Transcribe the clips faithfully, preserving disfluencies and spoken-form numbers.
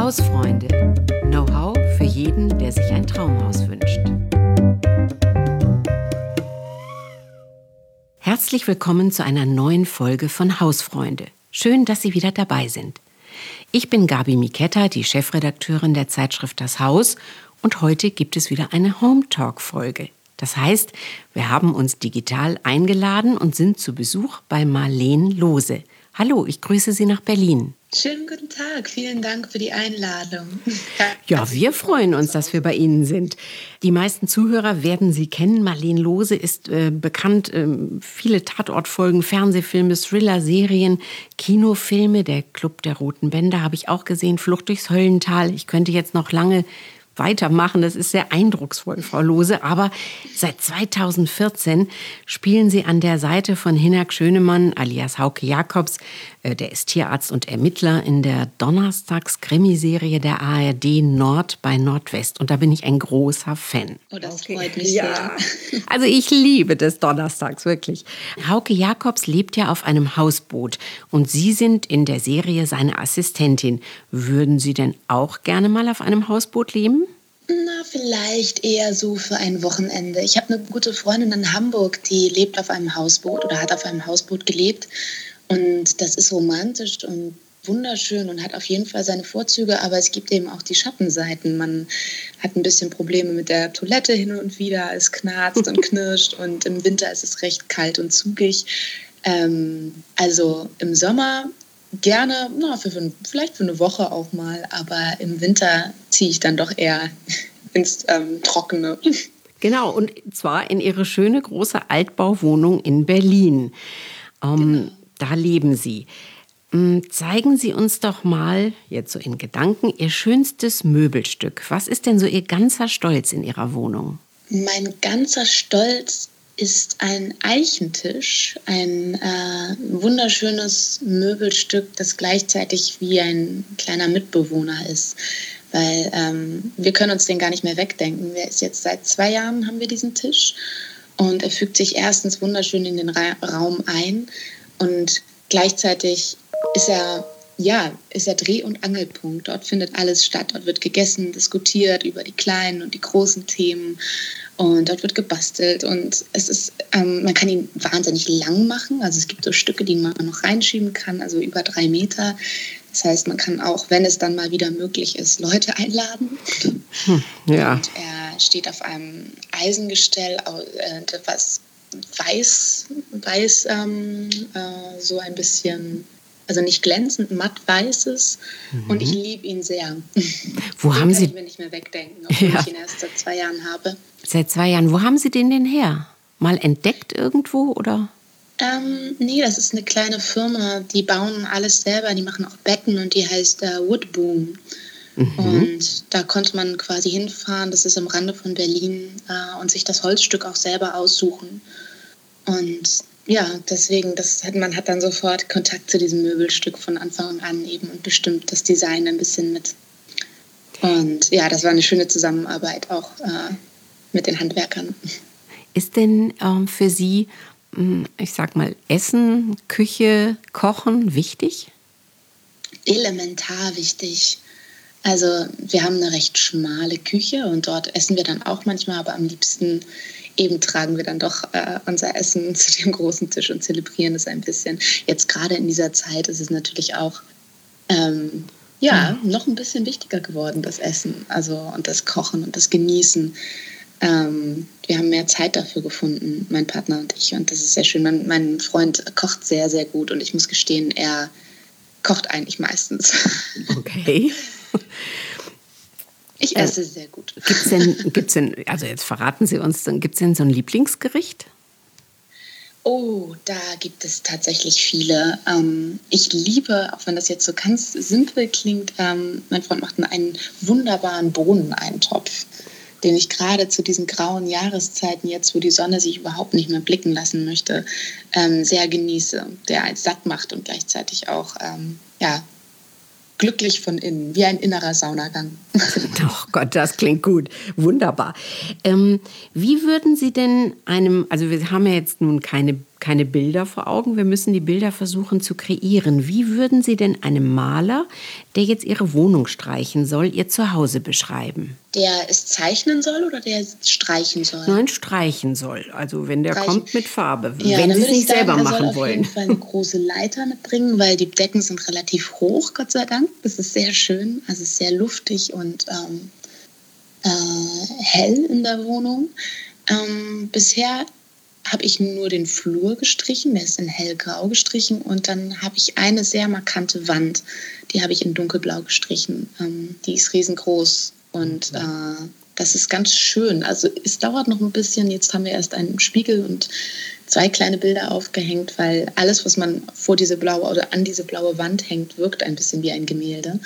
Hausfreunde. Know-how für jeden, der sich ein Traumhaus wünscht. Herzlich willkommen zu einer neuen Folge von Hausfreunde. Schön, dass Sie wieder dabei sind. Ich bin Gabi Miketta, die Chefredakteurin der Zeitschrift Das Haus, und heute gibt es wieder eine Home Talk-Folge. Das heißt, wir haben uns digital eingeladen und sind zu Besuch bei Marleen Lohse. Hallo, ich grüße Sie nach Berlin. Schönen guten Tag, vielen Dank für die Einladung. Ja, wir freuen uns, dass wir bei Ihnen sind. Die meisten Zuhörer werden Sie kennen. Marleen Lohse ist äh, bekannt, äh, viele Tatortfolgen, Fernsehfilme, Thriller, Serien, Kinofilme. Der Club der Roten Bänder habe ich auch gesehen, Flucht durchs Höllental. Ich könnte jetzt noch lange weitermachen. Das ist sehr eindrucksvoll, Frau Lohse. Aber seit zweitausendvierzehn spielen Sie an der Seite von Hinak Schönemann, alias Hauke Jacobs. Der ist Tierarzt und Ermittler in der Donnerstags-Krimiserie der A R D Nord bei Nordwest. Und da bin ich ein großer Fan. Oh, das okay. freut mich ja. sehr. Also ich liebe des Donnerstags, wirklich. Hauke Jacobs lebt ja auf einem Hausboot. Und Sie sind in der Serie seine Assistentin. Würden Sie denn auch gerne mal auf einem Hausboot leben? Na, vielleicht eher so für ein Wochenende. Ich habe eine gute Freundin in Hamburg, die lebt auf einem Hausboot oder hat auf einem Hausboot gelebt. Und das ist romantisch und wunderschön und hat auf jeden Fall seine Vorzüge, aber es gibt eben auch die Schattenseiten. Man hat ein bisschen Probleme mit der Toilette hin und wieder, es knarzt und knirscht und im Winter ist es recht kalt und zugig. Ähm, also im Sommer gerne, na, für, für, vielleicht für eine Woche auch mal, aber im Winter ziehe ich dann doch eher ins ähm, Trockene. Genau, und zwar in Ihre schöne große Altbauwohnung in Berlin. Ähm, genau. Da leben Sie. Zeigen Sie uns doch mal, jetzt so in Gedanken, Ihr schönstes Möbelstück. Was ist denn so Ihr ganzer Stolz in Ihrer Wohnung? Mein ganzer Stolz ist ein Eichentisch, ein äh, wunderschönes Möbelstück, das gleichzeitig wie ein kleiner Mitbewohner ist. Weil ähm, wir können uns den gar nicht mehr wegdenken. Der ist jetzt seit zwei Jahren, haben wir diesen Tisch. Und er fügt sich erstens wunderschön in den Ra- Raum ein. Und gleichzeitig ist er, ja, ist er Dreh- und Angelpunkt. Dort findet alles statt. Dort wird gegessen, diskutiert über die kleinen und die großen Themen. Und dort wird gebastelt. Und es ist, ähm, man kann ihn wahnsinnig lang machen. Also es gibt so Stücke, die man noch reinschieben kann, also über drei Meter. Das heißt, man kann auch, wenn es dann mal wieder möglich ist, Leute einladen. Hm, ja. Und er steht auf einem Eisengestell, äh, was weiß, weiß ähm, äh, so ein bisschen, also nicht glänzend, matt weißes. Mhm. Und ich liebe ihn sehr. Wo den haben kann Sie? Ich mir nicht mehr wegdenken, obwohl ja. ich ihn erst seit zwei Jahren habe. Seit zwei Jahren. Wo haben Sie den denn her? Mal entdeckt irgendwo oder? Ähm, nee, das ist eine kleine Firma, die bauen alles selber, die machen auch Becken und die heißt äh, Woodboom. Mhm. Und da konnte man quasi hinfahren, das ist am Rande von Berlin, äh, und sich das Holzstück auch selber aussuchen. Und ja, deswegen, das hat, man hat dann sofort Kontakt zu diesem Möbelstück von Anfang an eben und bestimmt das Design ein bisschen mit. Und ja, das war eine schöne Zusammenarbeit auch äh, mit den Handwerkern. Ist denn ähm, für Sie, ich sag mal, Essen, Küche, Kochen wichtig? Elementar wichtig. Also wir haben eine recht schmale Küche und dort essen wir dann auch manchmal, aber am liebsten eben tragen wir dann doch äh, unser Essen zu dem großen Tisch und zelebrieren es ein bisschen. Jetzt gerade in dieser Zeit ist es natürlich auch ähm, ja, mhm. noch ein bisschen wichtiger geworden, das Essen, also und das Kochen und das Genießen. Ähm, wir haben mehr Zeit dafür gefunden, mein Partner und ich, und das ist sehr schön. Mein, mein Freund kocht sehr, sehr gut und ich muss gestehen, er kocht eigentlich meistens. Okay. Ich esse äh, sehr gut. Gibt's denn, gibt's denn, also jetzt verraten Sie uns, gibt es denn so ein Lieblingsgericht? Oh, da gibt es tatsächlich viele. Ähm, ich liebe, auch wenn das jetzt so ganz simpel klingt, ähm, mein Freund macht einen wunderbaren Bohneneintopf, den ich gerade zu diesen grauen Jahreszeiten, jetzt wo die Sonne sich überhaupt nicht mehr blicken lassen möchte, ähm, sehr genieße, der einen satt macht und gleichzeitig auch ähm, ja, glücklich von innen, wie ein innerer Saunagang. Oh Gott, das klingt gut. Wunderbar. Ähm, wie würden Sie denn einem, also wir haben ja jetzt nun keine keine Bilder vor Augen, wir müssen die Bilder versuchen zu kreieren. Wie würden Sie denn einem Maler, der jetzt Ihre Wohnung streichen soll, Ihr Zuhause beschreiben? Der es zeichnen soll oder der es streichen soll? Nein, streichen soll. Also wenn der Streichen. kommt mit Farbe, Ja, wenn dann Sie es würde ich nicht sagen, selber er machen soll auf wollen. jeden Fall eine große Leiter mitbringen, weil die Decken sind relativ hoch, Gott sei Dank. Das ist sehr schön, also es ist sehr luftig und ähm, äh, hell in der Wohnung. Ähm, bisher habe ich nur den Flur gestrichen, der ist in hellgrau gestrichen und dann habe ich eine sehr markante Wand, die habe ich in dunkelblau gestrichen. Ähm, die ist riesengroß und äh, das ist ganz schön. Also es dauert noch ein bisschen, jetzt haben wir erst einen Spiegel und zwei kleine Bilder aufgehängt, weil alles, was man vor diese blaue oder an diese blaue Wand hängt, wirkt ein bisschen wie ein Gemälde.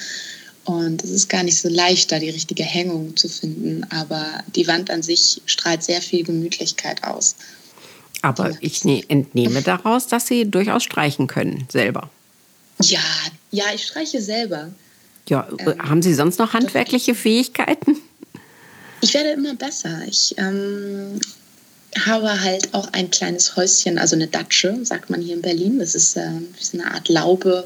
Und es ist gar nicht so leicht, da die richtige Hängung zu finden, aber die Wand an sich strahlt sehr viel Gemütlichkeit aus. Aber ich ne- entnehme daraus, dass Sie durchaus streichen können, selber. Ja, ja, ich streiche selber. Ja, Ähm, haben Sie sonst noch handwerkliche Fähigkeiten? Ich werde immer besser. Ich ähm, habe halt auch ein kleines Häuschen, also eine Datsche, sagt man hier in Berlin. Das ist äh, eine Art Laube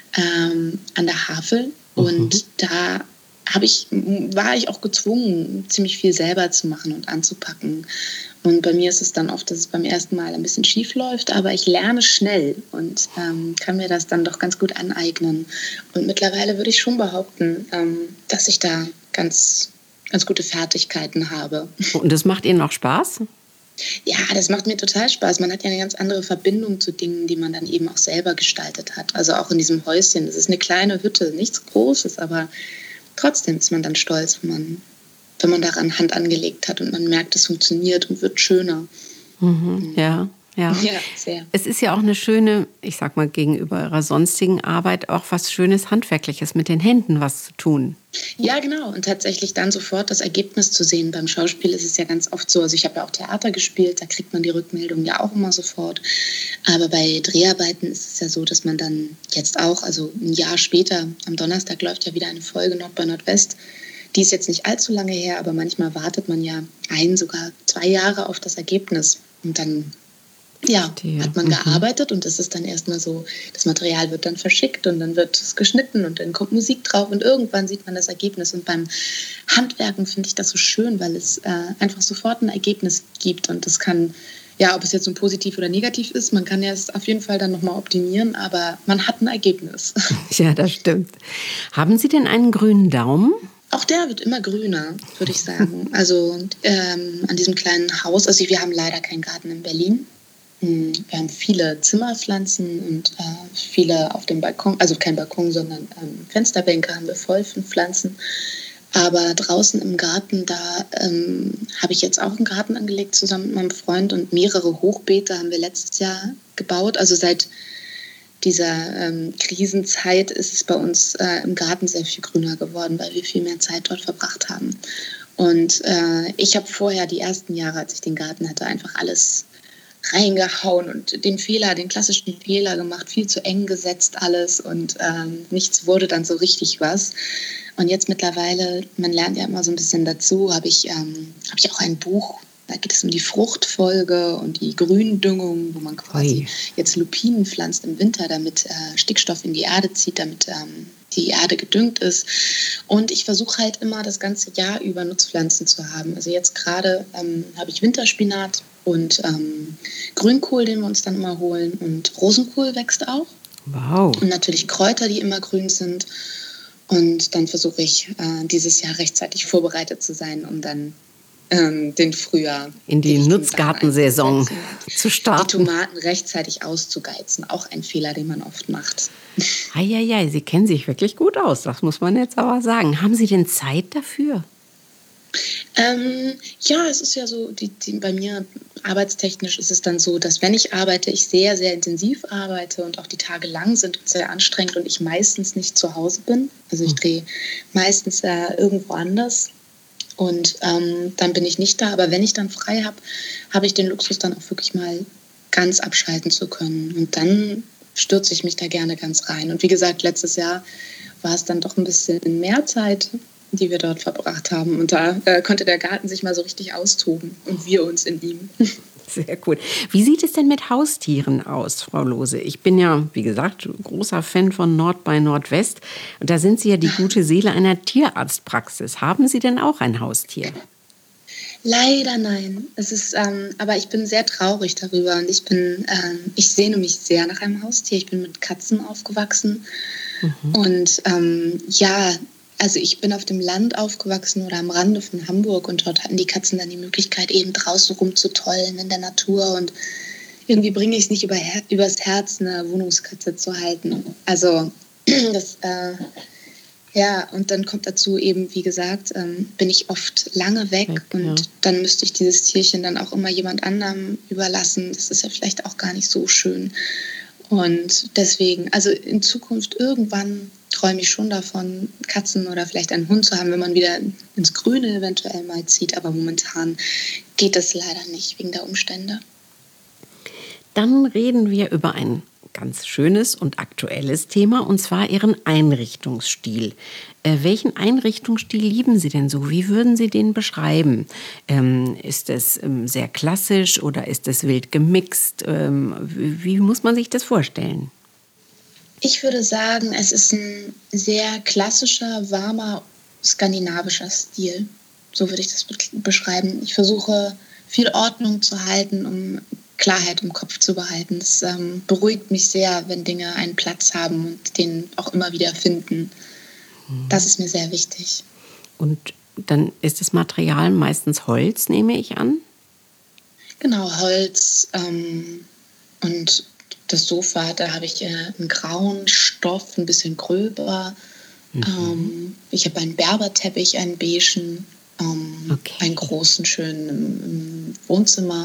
ähm, an der Havel. Und mhm. da habe ich, war ich auch gezwungen, ziemlich viel selber zu machen und anzupacken. Und bei mir ist es dann oft, dass es beim ersten Mal ein bisschen schief läuft, aber ich lerne schnell und ähm, kann mir das dann doch ganz gut aneignen. Und mittlerweile würde ich schon behaupten, ähm, dass ich da ganz, ganz gute Fertigkeiten habe. Und das macht Ihnen auch Spaß? Ja, das macht mir total Spaß. Man hat ja eine ganz andere Verbindung zu Dingen, die man dann eben auch selber gestaltet hat. Also auch in diesem Häuschen. Das ist eine kleine Hütte, nichts Großes, aber trotzdem ist man dann stolz, wenn man, wenn man daran Hand angelegt hat und man merkt, es funktioniert und wird schöner. Mhm, ja. Ja. Ja, sehr. Es ist ja auch eine schöne, ich sag mal, gegenüber Ihrer sonstigen Arbeit auch was Schönes Handwerkliches, mit den Händen was zu tun. Ja, genau. Und tatsächlich dann sofort das Ergebnis zu sehen. Beim Schauspiel ist es ja ganz oft so, also ich habe ja auch Theater gespielt, da kriegt man die Rückmeldung ja auch immer sofort. Aber bei Dreharbeiten ist es ja so, dass man dann jetzt auch, also ein Jahr später, am Donnerstag läuft ja wieder eine Folge Nord bei Nordwest. Die ist jetzt nicht allzu lange her, aber manchmal wartet man ja ein, sogar zwei Jahre auf das Ergebnis. Und dann Ja, hat man gearbeitet und es ist dann erstmal so, das Material wird dann verschickt und dann wird es geschnitten und dann kommt Musik drauf und irgendwann sieht man das Ergebnis. Und beim Handwerken finde ich das so schön, weil es äh, einfach sofort ein Ergebnis gibt und das kann, ja, ob es jetzt so positiv oder negativ ist, man kann ja es auf jeden Fall dann nochmal optimieren, aber man hat ein Ergebnis. Ja, das stimmt. Haben Sie denn einen grünen Daumen? Auch der wird immer grüner, würde ich sagen. Also ähm, an diesem kleinen Haus, also wir haben leider keinen Garten in Berlin. Wir haben viele Zimmerpflanzen und äh, viele auf dem Balkon, also kein Balkon, sondern ähm, Fensterbänke haben wir voll von Pflanzen. Aber draußen im Garten, da ähm, habe ich jetzt auch einen Garten angelegt zusammen mit meinem Freund und mehrere Hochbeete haben wir letztes Jahr gebaut. Also seit dieser ähm, Krisenzeit ist es bei uns äh, im Garten sehr viel grüner geworden, weil wir viel mehr Zeit dort verbracht haben. Und äh, ich habe vorher die ersten Jahre, als ich den Garten hatte, einfach alles reingehauen und den Fehler, den klassischen Fehler gemacht, viel zu eng gesetzt alles und ähm, nichts wurde dann so richtig was. Und jetzt mittlerweile, man lernt ja immer so ein bisschen dazu, habe ich, ähm, hab ich auch ein Buch, da geht es um die Fruchtfolge und die Gründüngung, wo man quasi Oi. jetzt Lupinen pflanzt im Winter, damit äh, Stickstoff in die Erde zieht, damit ähm, die Erde gedüngt ist. Und ich versuche halt immer das ganze Jahr über Nutzpflanzen zu haben. Also jetzt gerade ähm, habe ich Winterspinat und ähm, Grünkohl, den wir uns dann immer holen. Und Rosenkohl wächst auch. Wow. Und natürlich Kräuter, die immer grün sind. Und dann versuche ich, äh, dieses Jahr rechtzeitig vorbereitet zu sein, um dann ähm, den Frühjahr in die Nutzgartensaison zu starten. Die Tomaten rechtzeitig auszugeizen. Auch ein Fehler, den man oft macht. Eieiei, Sie kennen sich wirklich gut aus, das muss man jetzt aber sagen. Haben Sie denn Zeit dafür? Ähm, ja, es ist ja so, die, die, bei mir arbeitstechnisch ist es dann so, dass wenn ich arbeite, ich sehr, sehr intensiv arbeite und auch die Tage lang sind und sehr anstrengend und ich meistens nicht zu Hause bin. Also ich drehe meistens äh, irgendwo anders und ähm, dann bin ich nicht da. Aber wenn ich dann frei habe, habe ich den Luxus dann auch wirklich mal ganz abschalten zu können. Und dann stürze ich mich da gerne ganz rein. Und wie gesagt, letztes Jahr war es dann doch ein bisschen mehr Zeit, die wir dort verbracht haben. Und da äh, konnte der Garten sich mal so richtig austoben und wir uns in ihm. Sehr gut. Wie sieht es denn mit Haustieren aus, Frau Lose? Ich bin ja, wie gesagt, großer Fan von Nord bei Nordwest. Und da sind Sie ja die gute Seele einer Tierarztpraxis. Haben Sie denn auch ein Haustier? Leider nein. Es ist, ähm, aber ich bin sehr traurig darüber und ich bin, ähm, ich sehne mich sehr nach einem Haustier. Ich bin mit Katzen aufgewachsen mhm. und ähm, ja, also ich bin auf dem Land aufgewachsen oder am Rande von Hamburg und dort hatten die Katzen dann die Möglichkeit, eben draußen rumzutollen in der Natur und irgendwie bringe ich es nicht über, übers Herz, eine Wohnungskatze zu halten. Also das äh, ja, und dann kommt dazu eben, wie gesagt, ähm, bin ich oft lange weg, weg und ja. dann müsste ich dieses Tierchen dann auch immer jemand anderem überlassen. Das ist ja vielleicht auch gar nicht so schön. Und deswegen, also in Zukunft irgendwann träume ich schon davon, Katzen oder vielleicht einen Hund zu haben, wenn man wieder ins Grüne eventuell mal zieht. Aber momentan geht es leider nicht wegen der Umstände. Dann reden wir über ein ganz schönes und aktuelles Thema, und zwar Ihren Einrichtungsstil. Äh, welchen Einrichtungsstil lieben Sie denn so? Wie würden Sie den beschreiben? Ähm, ist es ähm, sehr klassisch oder ist es wild gemixt? Ähm, wie, wie muss man sich das vorstellen? Ich würde sagen, es ist ein sehr klassischer, warmer, skandinavischer Stil. So würde ich das be- beschreiben. Ich versuche, viel Ordnung zu halten, um Klarheit im Kopf zu behalten. Es ähm, beruhigt mich sehr, wenn Dinge einen Platz haben und den auch immer wieder finden. Das ist mir sehr wichtig. Und dann ist das Material meistens Holz, nehme ich an? Genau, Holz ähm, und das Sofa, da habe ich äh, einen grauen Stoff, ein bisschen gröber. Mhm. Ähm, ich habe einen Berberteppich, einen beigen, ähm, okay. einen großen, schönen im, im Wohnzimmer.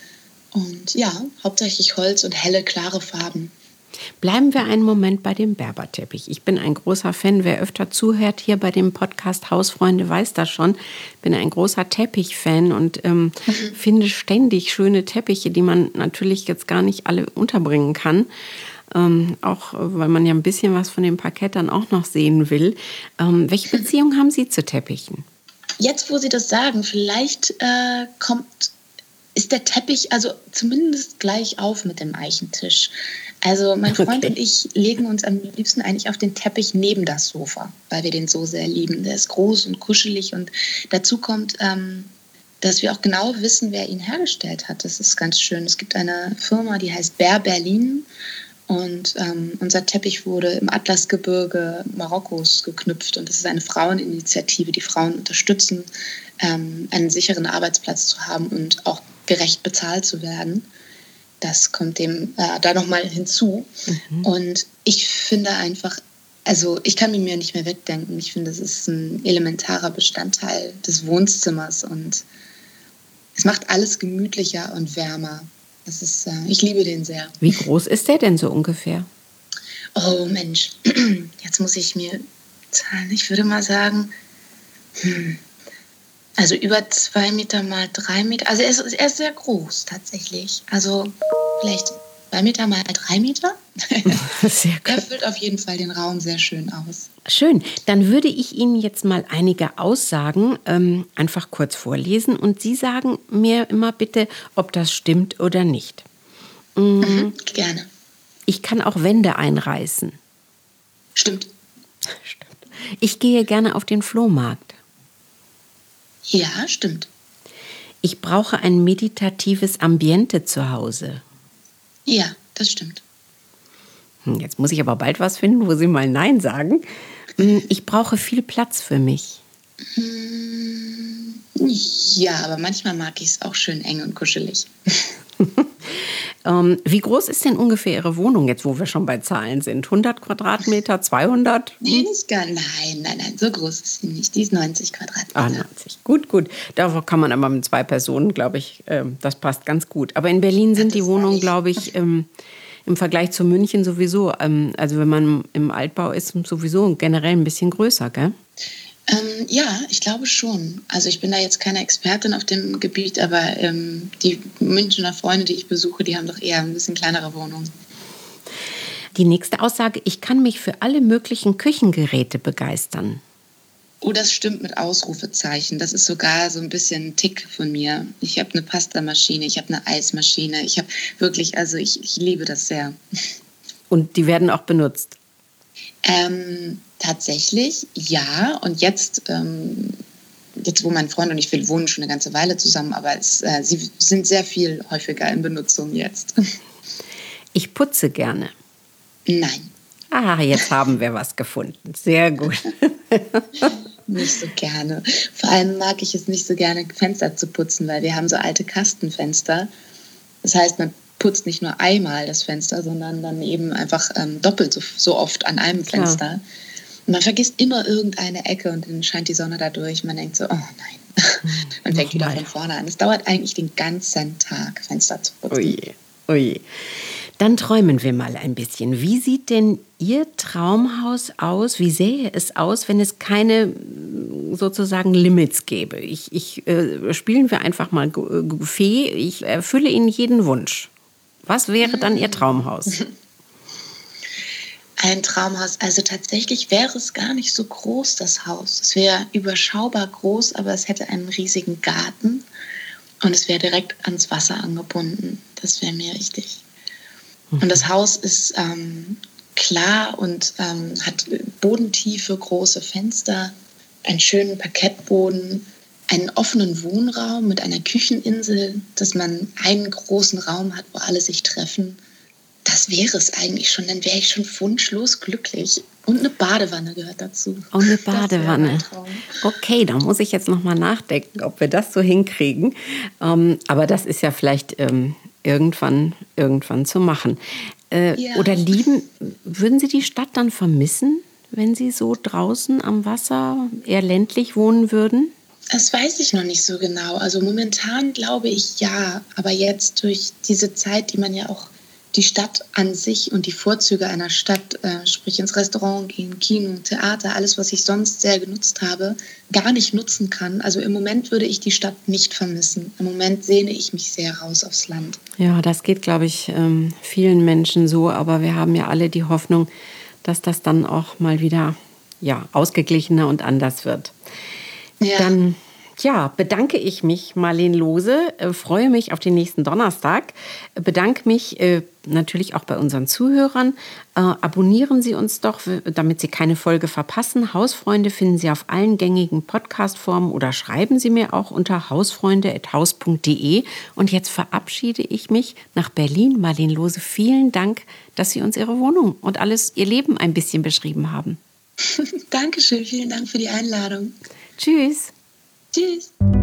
Und ja, hauptsächlich Holz und helle, klare Farben. Bleiben wir einen Moment bei dem Berberteppich. Ich bin ein großer Fan, wer öfter zuhört hier bei dem Podcast Hausfreunde weiß das schon. Ich bin ein großer Teppich-Fan und ähm, mhm. finde ständig schöne Teppiche, die man natürlich jetzt gar nicht alle unterbringen kann. Ähm, auch weil man ja ein bisschen was von dem Parkett dann auch noch sehen will. Ähm, welche Beziehung haben Sie zu Teppichen? Jetzt, wo Sie das sagen, vielleicht äh, kommt... ist der Teppich also zumindest gleich auf mit dem Eichentisch. Also mein Freund okay. und ich legen uns am liebsten eigentlich auf den Teppich neben das Sofa, weil wir den so sehr lieben. Der ist groß und kuschelig und dazu kommt, ähm, dass wir auch genau wissen, wer ihn hergestellt hat. Das ist ganz schön. Es gibt eine Firma, die heißt Bär Berlin und ähm, unser Teppich wurde im Atlasgebirge Marokkos geknüpft und das ist eine Fraueninitiative, die Frauen unterstützen, ähm, einen sicheren Arbeitsplatz zu haben und auch gerecht bezahlt zu werden. Das kommt dem äh, da nochmal hinzu. Mhm. Und ich finde einfach, also ich kann mir nicht mehr wegdenken. Ich finde, es ist ein elementarer Bestandteil des Wohnzimmers und es macht alles gemütlicher und wärmer. Das ist, äh, ich liebe den sehr. Wie groß ist der denn so ungefähr? Oh Mensch, jetzt muss ich mir zahlen. Ich würde mal sagen, hm, also über zwei Meter mal drei Meter. Also er ist, er ist sehr groß tatsächlich. Also vielleicht zwei Meter mal drei Meter. Sehr gut. Er füllt auf jeden Fall den Raum sehr schön aus. Schön. Dann würde ich Ihnen jetzt mal einige Aussagen ähm, einfach kurz vorlesen. Und Sie sagen mir immer bitte, ob das stimmt oder nicht. Mhm. Mhm, gerne. Ich kann auch Wände einreißen. Stimmt. Stimmt. Ich gehe gerne auf den Flohmarkt. Ja, stimmt. Ich brauche ein meditatives Ambiente zu Hause. Ja, das stimmt. Jetzt muss ich aber bald was finden, wo Sie mal Nein sagen. Ich brauche viel Platz für mich. Ja, aber manchmal mag ich es auch schön eng und kuschelig. ähm, wie groß ist denn ungefähr Ihre Wohnung jetzt, wo wir schon bei Zahlen sind? hundert Quadratmeter, zweihundert? Nee, nicht gar. Nein, nein, nein, so groß ist sie nicht. Die ist neunzig Quadratmeter. Ah, neunzig. Gut, gut. Da kann man aber mit zwei Personen, glaube ich, ähm, das passt ganz gut. Aber in Berlin sind ja, die Wohnungen, glaube ich, ähm, im Vergleich zu München sowieso, ähm, also wenn man im Altbau ist, sowieso generell ein bisschen größer, gell? Ähm, ja, ich glaube schon. Also ich bin da jetzt keine Expertin auf dem Gebiet, aber ähm, die Münchner Freunde, die ich besuche, die haben doch eher ein bisschen kleinere Wohnungen. Die nächste Aussage, ich kann mich für alle möglichen Küchengeräte begeistern. Oh, das stimmt mit Ausrufezeichen. Das ist sogar so ein bisschen ein Tick von mir. Ich habe eine Pastamaschine, ich habe eine Eismaschine. Ich habe wirklich, also ich, ich liebe das sehr. Und die werden auch benutzt? Ähm, tatsächlich, ja. Und jetzt, ähm, jetzt, wo mein Freund und ich, wir wohnen schon eine ganze Weile zusammen, aber es, äh, sie sind sehr viel häufiger in Benutzung jetzt. Ich putze gerne. Nein. Ah, jetzt haben wir was gefunden. Sehr gut. Nicht so gerne. Vor allem mag ich es nicht so gerne, Fenster zu putzen, weil wir haben so alte Kastenfenster. Das heißt, man putzt nicht nur einmal das Fenster, sondern dann eben einfach ähm, doppelt so, so oft an einem Klar. Fenster. Und man vergisst immer irgendeine Ecke und dann scheint die Sonne da durch. Man denkt so, oh nein. Man fängt wieder von vorne an. Es dauert eigentlich den ganzen Tag, Fenster zu putzen. Oje, oje. Dann träumen wir mal ein bisschen. Wie sieht denn Ihr Traumhaus aus? Wie sähe es aus, wenn es keine sozusagen Limits gäbe? Ich, ich äh, spielen wir einfach mal Fee. Ich erfülle Ihnen jeden Wunsch. Was wäre dann Ihr Traumhaus? Ein Traumhaus. Also tatsächlich wäre es gar nicht so groß, das Haus. Es wäre überschaubar groß, aber es hätte einen riesigen Garten und es wäre direkt ans Wasser angebunden. Das wäre mir wichtig. Und das Haus ist ähm, klar und ähm, hat bodentiefe, große Fenster, einen schönen Parkettboden, einen offenen Wohnraum mit einer Kücheninsel, dass man einen großen Raum hat, wo alle sich treffen. Das wäre es eigentlich schon, dann wäre ich schon wunschlos glücklich. Und eine Badewanne gehört dazu. Oh, eine Badewanne. Okay, da muss ich jetzt noch mal nachdenken, ob wir das so hinkriegen. Ähm, aber das ist ja vielleicht ähm, irgendwann, irgendwann zu machen. Äh, Ja. Oder lieben, würden Sie die Stadt dann vermissen, wenn Sie so draußen am Wasser eher ländlich wohnen würden? Das weiß ich noch nicht so genau. Also momentan glaube ich ja, aber jetzt durch diese Zeit, die man ja auch die Stadt an sich und die Vorzüge einer Stadt, äh, sprich ins Restaurant gehen, Kino, Theater, alles, was ich sonst sehr genutzt habe, gar nicht nutzen kann. Also im Moment würde ich die Stadt nicht vermissen. Im Moment sehne ich mich sehr raus aufs Land. Ja, das geht, glaube ich, ähm, vielen Menschen so. Aber wir haben ja alle die Hoffnung, dass das dann auch mal wieder ja, ausgeglichener und anders wird. Ja. Dann ja, bedanke ich mich, Marleen Lohse, äh, freue mich auf den nächsten Donnerstag, äh, bedanke mich äh, natürlich auch bei unseren Zuhörern. Äh, abonnieren Sie uns doch, w- damit Sie keine Folge verpassen. Hausfreunde finden Sie auf allen gängigen Podcast-Formen oder schreiben Sie mir auch unter hausfreunde at haus punkt de. Und jetzt verabschiede ich mich nach Berlin. Marleen Lohse, vielen Dank, dass Sie uns Ihre Wohnung und alles, Ihr Leben ein bisschen beschrieben haben. Dankeschön, vielen Dank für die Einladung. Tschüss. Tschüss.